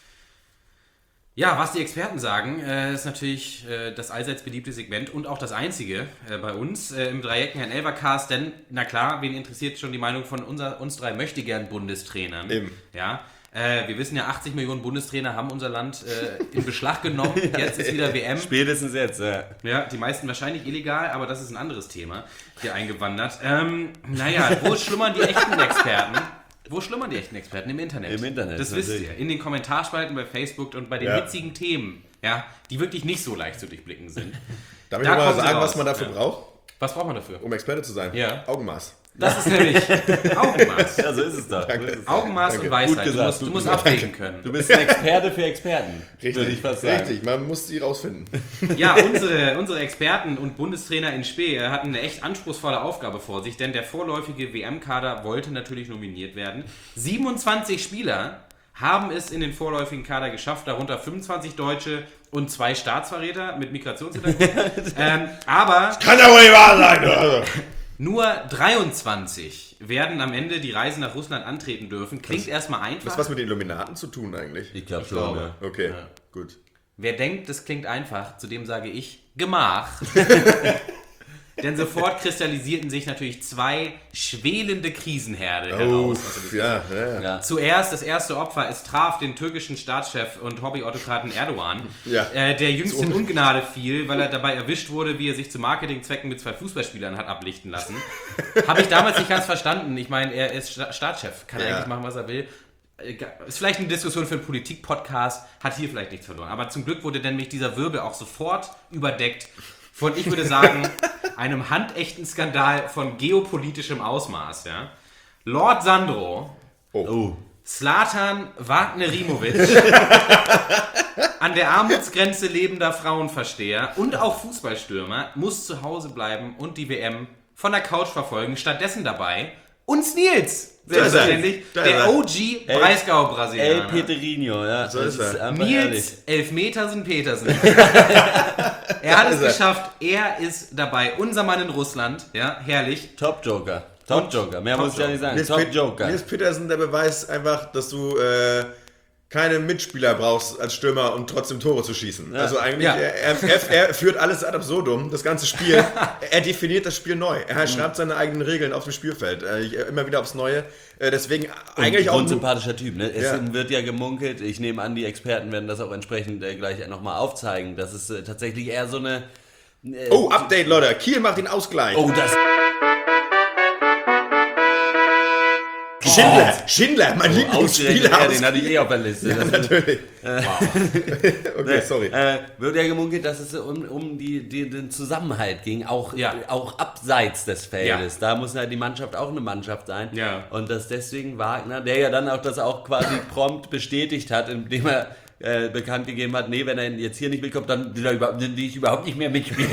Ja, was die Experten sagen, äh, ist natürlich äh, das allseits beliebte Segment und auch das einzige äh, bei uns äh, im Dreiecken Herrn Elvercast, denn, na klar, wen interessiert schon die Meinung von unser, uns drei Möchtegern-Bundestrainern? Eben. Ja, äh, wir wissen ja, achtzig Millionen Bundestrainer haben unser Land äh, in Beschlag genommen. Jetzt ist wieder W M. Spätestens jetzt, ja. Ja, die meisten wahrscheinlich illegal, aber das ist ein anderes Thema, hier eingewandert. Ähm, naja, wo schlummern die echten Experten? Wo schlummern die echten Experten? Im Internet. Im Internet, Das wisst natürlich. ihr. In den Kommentarspalten bei Facebook und bei den Ja. witzigen Themen, ja, die wirklich nicht so leicht zu durchblicken sind. Darf ich Da mal kommen sie sagen, raus. was man dafür Ja. braucht? Was braucht man dafür? Um Experte zu sein? Ja. Augenmaß. Das ist nämlich Augenmaß. Ja, so ist es doch. So ist es. Augenmaß Danke. und Weisheit. Gut Du gesagt, musst, du gut musst gesagt. abwägen können. Du bist ein Experte für Experten. Richtig, würde ich fast sagen. richtig. Man muss die rausfinden. Ja, unsere, unsere Experten und Bundestrainer in Spee hatten eine echt anspruchsvolle Aufgabe vor sich, denn der vorläufige W M-Kader wollte natürlich nominiert werden. siebenundzwanzig Spieler haben es in den vorläufigen Kader geschafft, darunter fünfundzwanzig Deutsche und zwei Staatsverräter mit Migrationshintergrund. ähm, aber Kann ja wohl nicht wahr sein! Also. nur dreiundzwanzig werden am Ende die Reise nach Russland antreten dürfen. Klingt erstmal Das einfach. hat was mit den Illuminaten zu tun eigentlich. Ich glaube schon. Ja. Okay, Ja. gut. Wer denkt, das klingt einfach, zu dem sage ich Gemach. Denn sofort kristallisierten sich natürlich zwei schwelende Krisenherde Oh, heraus. ja, ja, ja. Ja. Zuerst das erste Opfer, es traf den türkischen Staatschef und Hobbyautokraten Erdogan, Ja. äh, der jüngst in So. Ungnade fiel, weil er dabei erwischt wurde, wie er sich zu Marketingzwecken mit zwei Fußballspielern hat ablichten lassen. Habe ich damals nicht ganz verstanden. Ich meine, er ist Sta- Staatschef, kann Ja. eigentlich machen, was er will. Äh, Ist vielleicht eine Diskussion für einen Politik-Podcast, hat hier vielleicht nichts verloren. Aber zum Glück wurde nämlich dieser Wirbel auch sofort überdeckt von, ich würde sagen, einem handechten Skandal von geopolitischem Ausmaß. Ja? Lord Sandro, Oh. Zlatan Wagnerimovic, an der Armutsgrenze lebender Frauenversteher und auch Fußballstürmer, muss zu Hause bleiben und die W M von der Couch verfolgen. Stattdessen dabei uns Nils, Da ist er. selbstverständlich, Da ist der er. O G El Breisgau-Brasilianer. Peterinho, ja. So das ist er. einfach ehrlich. Nils Elfmetersen Petersen. Er hat es ist er. geschafft. Er ist dabei. Unser Mann in Russland. Ja, herrlich. Top-Joker. Top-Joker. Mehr muss ich ja nicht sagen. Nils, Pet- Top-Joker. Nils Petersen, der beweist einfach, dass du äh, keine Mitspieler brauchst als Stürmer, um trotzdem Tore zu schießen. Also eigentlich, Ja. er, er, er, er führt alles ad absurdum, das ganze Spiel. Er definiert das Spiel neu. Er schreibt seine eigenen Regeln auf dem Spielfeld. Äh, immer wieder aufs Neue. Äh, deswegen eigentlich auch... Grundsympathischer Typ. Ne? Es Ja. wird ja gemunkelt, ich nehme an, die Experten werden das auch entsprechend äh, gleich nochmal aufzeigen, dass es äh, tatsächlich eher so eine... Äh, Oh, Update, Leute. Kiel macht den Ausgleich. oh, das... Schindler, Schindler, mein Ausgerechnet Lieblingsspieler. er, aus- den hatte ich eh auf der Liste. Ja, Das- natürlich. Okay, sorry. Äh, wird ja gemunkelt, dass es um, um die, die, den Zusammenhalt ging, auch, Ja. auch abseits des Feldes. Ja. Da muss ja die Mannschaft auch eine Mannschaft sein. Ja. Und dass deswegen Wagner, der ja dann auch das auch quasi prompt bestätigt hat, indem er äh, bekannt gegeben hat, nee, wenn er jetzt hier nicht mitkommt, dann will, er überhaupt, will ich überhaupt nicht mehr mitspielen.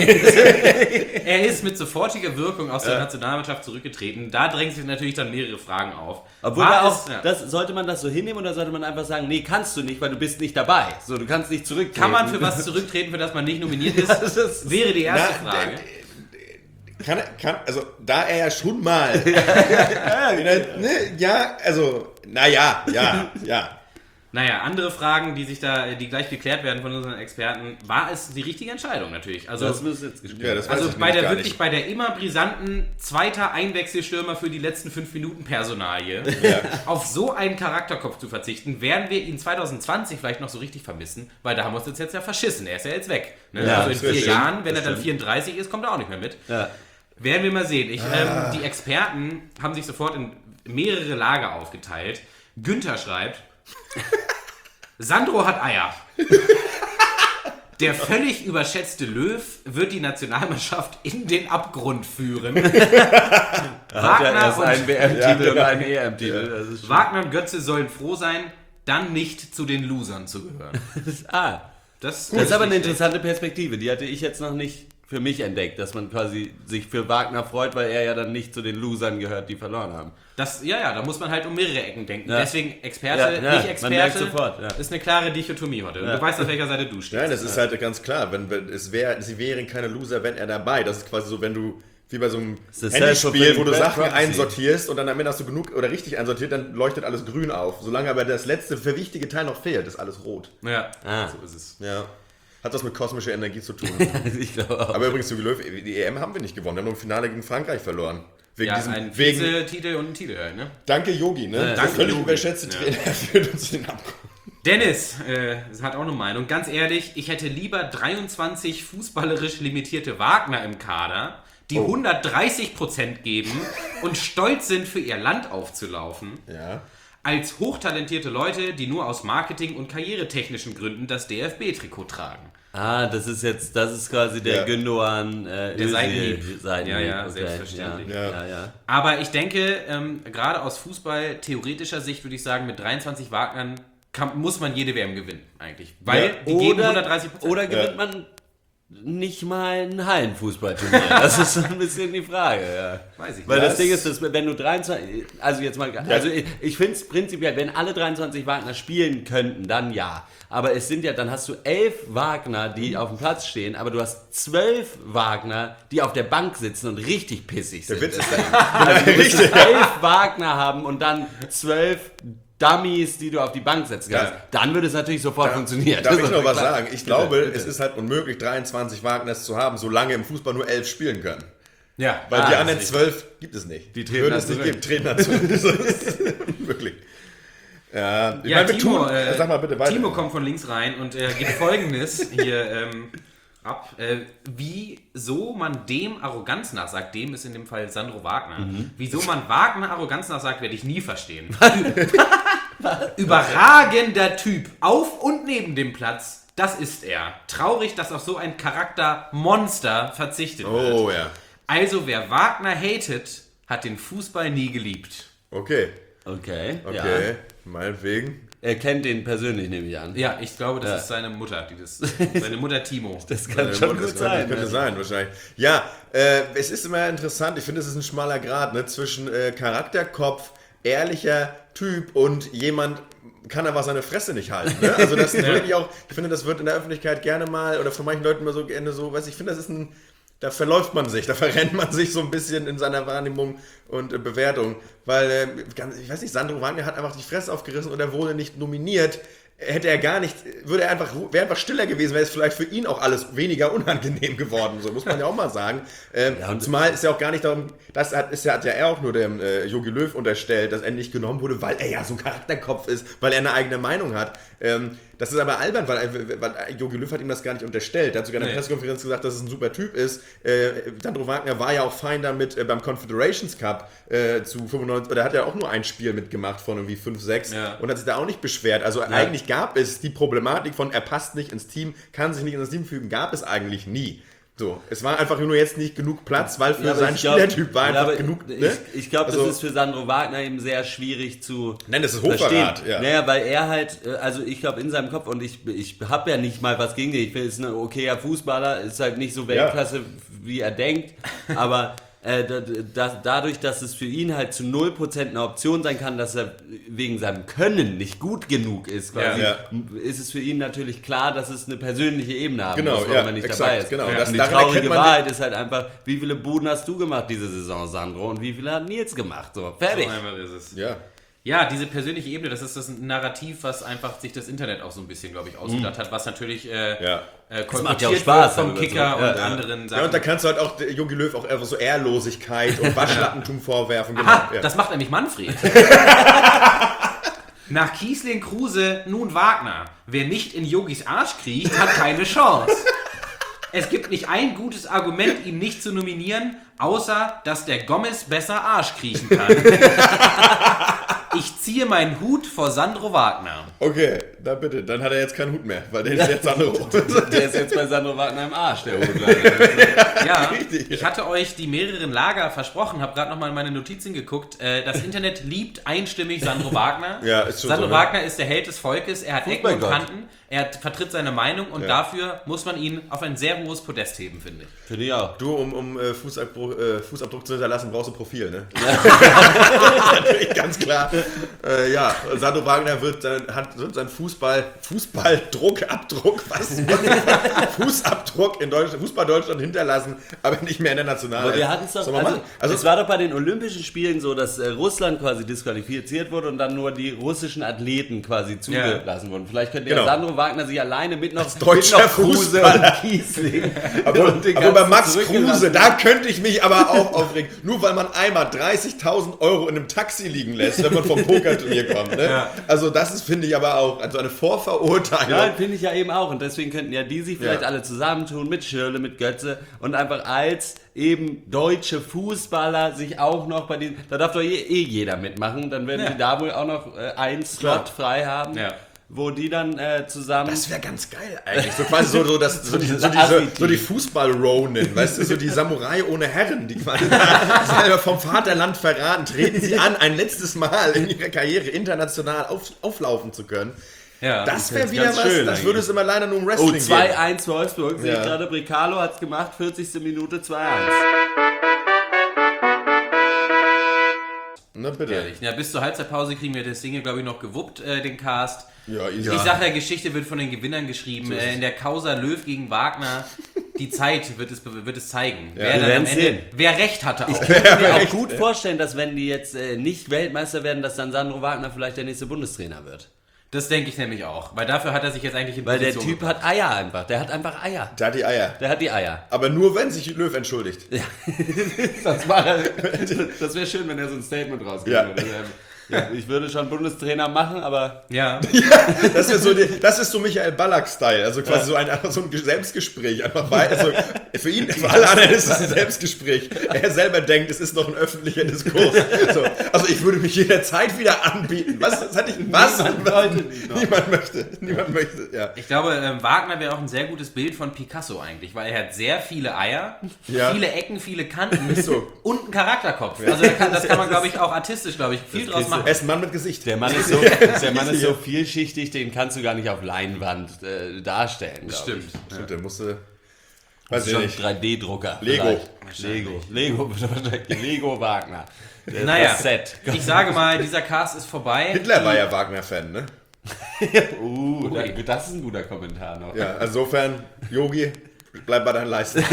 Er ist mit sofortiger Wirkung aus der Nationalmannschaft zurückgetreten. Da drängen sich natürlich dann mehrere Fragen auf. Obwohl War er auch, es- ja. das, sollte man das so hinnehmen oder sollte man einfach sagen, nee, kannst du nicht, weil du bist nicht dabei. So, du kannst nicht zurücktreten. Kann man für was zurücktreten, für das man nicht nominiert ist? das ist- Wäre die erste Na, Frage. Kann, er- kann, also, da er ja schon mal. ja, ne, ja, also, naja, ja, ja. Naja, andere Fragen, die sich da, die gleich geklärt werden von unseren Experten. War es die richtige Entscheidung natürlich? Also, Das müsste jetzt gespielt Ja, das weiß also ich bei nämlich der gar wirklich nicht. bei der immer brisanten zweiter Einwechselstürmer für die letzten fünf Minuten Personalie auf so einen Charakterkopf zu verzichten, werden wir ihn zwanzig zwanzig vielleicht noch so richtig vermissen, weil da haben wir uns jetzt ja verschissen. Er ist ja jetzt weg. Ne? Ja, also in das wär vier schön. Jahren, wenn Das er dann stimmt. vierunddreißig ist, kommt er auch nicht mehr mit. Ja. Werden wir mal sehen. Ich, Ah. ähm, die Experten haben sich sofort in mehrere Lager aufgeteilt. Günther schreibt, Sandro hat Eier. Der völlig überschätzte Löw wird die Nationalmannschaft in den Abgrund führen. Hat ja erst und, einen W M-Titel Ja, und genau. einen E M-Titel. Das ist schon- Wagner und Götze sollen froh sein, dann nicht zu den Losern zu gehören. Ah, Das, das ist aber eine interessante Perspektive. Die hatte ich jetzt noch nicht für mich entdeckt, dass man quasi sich für Wagner freut, weil er ja dann nicht zu den Losern gehört, die verloren haben. Das, ja, ja, da muss man halt um mehrere Ecken denken. Ja. Deswegen Experte, Ja, ja, nicht man Experte. merkt sofort, ja. Ist eine klare Dichotomie heute. Und Ja. du weißt, auf welcher Seite du stehst. Nein, das ist halt ganz klar. Wenn, wenn, es wär, sie wären keine Loser, wenn er dabei. Das ist quasi so, wenn du, wie bei so einem ist das Handyspiel, wo du self-fulfilling Sachen prophecy. einsortierst und dann am Ende hast du genug oder richtig einsortiert, dann leuchtet alles grün auf. Solange aber das letzte, für wichtige Teil noch fehlt, ist alles rot. Ja, Ah. so ist es. Ja. Hat was mit kosmischer Energie zu tun. Ich glaube auch. Aber übrigens, Jogi Löw, die E M haben wir nicht gewonnen. Wir haben nur im Finale gegen Frankreich verloren. Wegen Ja, diesem, ein wegen, Vize-Titel und ein Titel halt, ne? danke Yogi, ne? Der danke, völlig Yogi. überschätzte Ja. Trainer führt uns in den Abgrund. Dennis äh, hat auch eine Meinung. Ganz ehrlich, ich hätte lieber dreiundzwanzig fußballerisch limitierte Wagner im Kader, die Oh. hundertdreißig Prozent geben und stolz sind, für ihr Land aufzulaufen, Ja. als hochtalentierte Leute, die nur aus Marketing- und karrieretechnischen Gründen das D F B-Trikot tragen. Ah, das ist jetzt, das ist quasi der Ja. Gündogan äh, Der Özil- Seitenhieb. Seitenhieb. Ja, ja, Okay, selbstverständlich. Ja, ja. Ja. Aber ich denke, ähm, gerade aus Fußball-theoretischer Sicht würde ich sagen, mit dreiundzwanzig Wagnern kann, muss man jede W M gewinnen, eigentlich. Weil Ja. die geben Oder, hundertdreißig Prozent. oder gewinnt man nicht mal ein Hallenfußballturnier? Das ist so ein bisschen die Frage, ja. Weiß ich Weil nicht. das Ding ist, dass wenn du dreiundzwanzig, also jetzt mal, also ich, ich finde es prinzipiell, wenn alle dreiundzwanzig Wagner spielen könnten, dann ja. Aber es sind ja, dann hast du elf Wagner, die auf dem Platz stehen, aber du hast zwölf Wagner, die auf der Bank sitzen und richtig pissig sind. Der Witz ist dann, Also du musst elf Wagner haben und dann zwölf Dummies, die du auf die Bank setzen kannst. Ja. Dann würde es natürlich sofort funktionieren. darf Das ich ist noch was klar. sagen? Ich glaube, Bitte, bitte. es ist halt unmöglich, dreiundzwanzig Wagners zu haben, solange im Fußball nur elf spielen können. Ja, Weil Ah, die das anderen ist zwölf gibt es nicht. Die treten Würde dann es nicht zurück. geben, treten dann zurück. Das ist wirklich. Ja, ich Ja, meine, wir Timo, tun, äh, sag mal bitte weiter. Timo kommt von links rein und äh, gibt Folgendes hier ähm, ab. Äh, wieso man dem Arroganz nachsagt, dem ist in dem Fall Sandro Wagner. Mhm. Wieso man Wagner Arroganz nachsagt, werde ich nie verstehen. Überragender Typ. Auf und neben dem Platz. Das ist er. Traurig, dass auf so ein Charaktermonster verzichtet wird. Oh ja. Also wer Wagner hatet, hat den Fußball nie geliebt. Okay. Okay, ja. Okay. Meinetwegen. Er kennt den persönlich, nehme ich an. Ja, ich glaube, das Ja. ist seine Mutter, die das, seine Mutter Timo. Das kann Äh, schon das gut könnte, sein. Könnte ne? sein, wahrscheinlich. Ja, äh, es ist immer interessant. Ich finde, es ist ein schmaler Grat ne, zwischen äh, Charakterkopf, ehrlicher Typ und jemand kann aber seine Fresse nicht halten. Ne? Also das ist wirklich auch, ich finde, das wird in der Öffentlichkeit gerne mal oder von manchen Leuten immer so gerne so, weiß ich, ich finde, das ist ein, da verläuft man sich, da verrennt man sich so ein bisschen in seiner Wahrnehmung und äh, Bewertung, weil, äh, ganz, ich weiß nicht, Sandro Wagner hat einfach die Fresse aufgerissen und er wurde nicht nominiert. Hätte er gar nicht, würde er einfach, wäre einfach stiller gewesen, wäre es vielleicht für ihn auch alles weniger unangenehm geworden, so muss man ja auch mal sagen. Ähm, Ja, und- zumal ist ja auch gar nicht darum, das hat, ist ja, hat ja er auch nur dem äh, Jogi Löw unterstellt, dass er nicht genommen wurde, weil er ja so ein Charakterkopf ist, weil er eine eigene Meinung hat. Ähm, das ist aber albern, weil, weil Jogi Löw hat ihm das gar nicht unterstellt. Er hat sogar in der Nee. Pressekonferenz gesagt, dass es ein super Typ ist. Äh, Sandro Wagner war ja auch fein damit äh, beim Confederations Cup äh, zu fünfundneunzig, oder hat ja auch nur ein Spiel mitgemacht von irgendwie fünf, sechs Ja. und hat sich da auch nicht beschwert. Also eigentlich gab es die Problematik von, er passt nicht ins Team, kann sich nicht ins Team fügen, gab es eigentlich nie. So, es war einfach nur jetzt nicht genug Platz, weil für Ja, aber seinen ich glaub- Spielertyp war ja, einfach aber genug. Ich, Ne? ich glaube, Also- das ist für Sandro Wagner eben sehr schwierig zu Nein, das ist verstehen. Hochverrat. Ja. Naja, weil er halt, äh, also ich glaube in seinem Kopf, und ich, ich habe ja nicht mal was gegen den, ich finde, ist ein okayer Fußballer, ist halt nicht so Weltklasse, wie er denkt, aber äh, da, da, dadurch, dass es für ihn halt zu null Prozent eine Option sein kann, dass er wegen seinem Können nicht gut genug ist, quasi, Ja. ist es für ihn natürlich klar, dass es eine persönliche Ebene haben Genau, muss, warum ja, er nicht exakt, dabei ist. genau. Und Das- die daran traurige erkennt man Wahrheit ist halt einfach, wie viele Buden hast du gemacht diese Saison, Sandro, und wie viele hat Nils gemacht? So, fertig. So einfach ist es. Ja. Ja, diese persönliche Ebene, das ist das Narrativ, was einfach sich das Internet auch so ein bisschen, glaube ich, ausgedacht hat, was natürlich äh, Ja. äh, Das macht ja auch kolportiert Spaß, wird vom darüber zu Kicker reden. und Ja, ja. anderen Ja, und da Sachen. kannst du halt auch Jogi Löw auch einfach so Ehrlosigkeit und Waschlappentum vorwerfen. Genau. Aha, ja. das macht nämlich Manfred. Nach Kiesling, Kruse, nun Wagner. Wer nicht in Yogis Arsch kriecht, hat keine Chance. Es gibt nicht ein gutes Argument, ihn nicht zu nominieren, außer, dass der Gomez besser Arsch kriechen kann. Ich ziehe meinen Hut vor Sandro Wagner. Okay, na bitte, dann hat er jetzt keinen Hut mehr, weil der ist jetzt Sandro. Der ist jetzt bei Sandro Wagner im Arsch, der Hut. leider. Ja, Richtig, ich hatte euch die mehreren Lager versprochen, habe gerade nochmal in meine Notizen geguckt. Äh, Das Internet liebt einstimmig Sandro Wagner. Ja, ist schon Sandro so, ne? Wagner ist der Held des Volkes, er hat Ecken und Fußballgott. Kanten, er hat, vertritt seine Meinung und Ja. dafür muss man ihn auf ein sehr hohes Podest heben, finde ich. Finde ich auch. Du, um, um äh, Fußabdruck, äh, Fußabdruck zu hinterlassen, brauchst du ein Profil, ne? Natürlich, ganz klar. Äh, ja, Sandro Wagner wird, sein, hat, wird sein Fußball, Fußballdruck, Abdruck, was? Fußabdruck in Deutschland, Fußball Deutschland hinterlassen, aber nicht mehr in der Nationalen. Aber wir hatten es doch, Sollen wir also, machen? Also, es war doch bei den Olympischen Spielen so, dass äh, Russland quasi disqualifiziert wurde und dann nur die russischen Athleten quasi zugelassen wurden. Vielleicht könnte Genau. ja Sandro Wagner sich alleine mit noch, deutscher mit noch Kruse Fußballer. und Kiesling aber, und den aber bei ganzen Max zurückgelassen. Kruse, da könnte ich mich aber auch aufregen. Nur weil man einmal dreißigtausend Euro in einem Taxi liegen lässt, wenn man vom Pokerturnier kommt. Ne? Ja. Also das ist, finde ich, aber auch also eine Vorverurteilung. Ja, finde ich ja eben auch. Und deswegen könnten ja die sich vielleicht Ja. alle zusammentun mit Schirle, mit Götze und einfach als eben deutsche Fußballer sich auch noch bei den, da darf doch eh, eh jeder mitmachen, dann werden Ja. sie da wohl auch noch äh, einen Slot Klar. frei haben. Ja. wo die dann äh, zusammen... Das wäre ganz geil eigentlich. So quasi so, so, das, so, die, so, diese, Assi-Team. so die Fußball-Ronin, weißt du, so die Samurai ohne Herren, die quasi selber vom Vaterland verraten, treten sie an, ein letztes Mal in ihrer Karriere international auf, auflaufen zu können. Ja. Das wäre ist wieder ganz was, schön das eigentlich. würde es immer leider nur im Oh, Wrestling zwei geben. eins Wolfsburg, sehe ich Ja. gerade. Bricalo hat es gemacht, vierzigste Minute zwei eins. Na bitte. Ehrlich. Ja, bis zur Halbzeitpause kriegen wir das Ding, glaube ich, noch gewuppt, äh, den Cast. Ja, easy. Die Sache der Geschichte wird von den Gewinnern geschrieben. Äh, in der Causa Löw gegen Wagner. Die Zeit wird es, wird es zeigen. wer, wir dann am werden's Ende, sehen. wer recht hatte auch. Ich kann mir auch gut vorstellen, dass wenn die jetzt äh, nicht Weltmeister werden, dass dann Sandro Wagner vielleicht der nächste Bundestrainer wird. Das denke ich nämlich auch. Weil dafür hat er sich jetzt eigentlich in Weil der Position Typ hat Eier einfach. Der hat einfach Eier. Da hat die Eier. Der hat die Eier. Aber nur, wenn sich Löw entschuldigt. Das, war- das wäre schön, wenn er so ein Statement rausgibt. Ja. Ja, ich würde schon Bundestrainer machen, aber Ja. Das ist so, die, das ist so Michael Ballack-Style. Also quasi so, ein, einfach so ein Selbstgespräch. Einfach weil, also für ihn, für alle anderen ist es ein Selbstgespräch. Er selber denkt, es ist noch ein öffentlicher Diskurs. So, also ich würde mich jederzeit wieder anbieten. Was? Das hatte ich, was? Niemand wollte nicht noch. Niemand möchte. Niemand möchte, ja. Ich glaube, ähm, Wagner wäre auch ein sehr gutes Bild von Picasso eigentlich, weil er hat sehr viele Eier, Ja. viele Ecken, viele Kanten so. und einen Charakterkopf. Also da kann, das kann man, glaube ich, auch artistisch, glaube ich, viel draus machen. Er ist ein Mann mit Gesicht. der Mann ist so, der Mann ist so vielschichtig, den kannst du gar nicht auf Leinwand äh, darstellen. glaub Stimmt. ich. Stimmt, der musste. Das Weiß ist ich schon nicht. drei D Drucker. Lego. Lego. Lego. Lego Wagner. Das Naja, Set. ich sage mal, dieser Cast ist vorbei. Hitler war ja Wagner-Fan, ne? Uh, das ist ein guter Kommentar noch. Ja, insofern, Yogi, bleib bei deinen Leisten.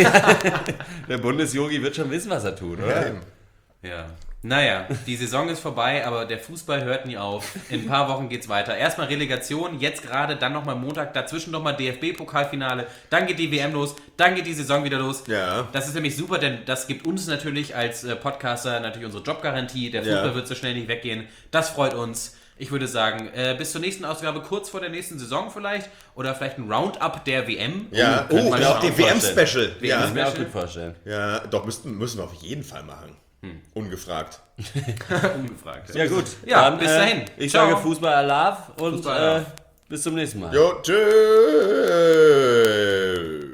Der Bundesjogi wird schon wissen, was er tut, oder? Ja, eben. Ja. Naja, die Saison ist vorbei, aber der Fußball hört nie auf. In ein paar Wochen geht's weiter. Erstmal Relegation, jetzt gerade, dann nochmal Montag, dazwischen nochmal D F B-Pokalfinale, dann geht die W M los, dann geht die Saison wieder los. Ja. Das ist nämlich super, denn das gibt uns natürlich als äh, Podcaster natürlich unsere Jobgarantie. Der Fußball Ja. wird so schnell nicht weggehen. Das freut uns. Ich würde sagen, äh, bis zur nächsten Ausgabe, kurz vor der nächsten Saison vielleicht, oder vielleicht ein Roundup der W M. Ja, könnte oh, man ja, sich auch die auch W M-Special. Das Ja. kann ich mir auch gut vorstellen. ja, doch, müssten, müssen wir auf jeden Fall machen. Ungefragt. Ungefragt. Ja gut, Ja, bis dahin. Äh, ich Ciao. sage Fußball Alav und Fußball äh, Alav. bis zum nächsten Mal. Jo, tschüss.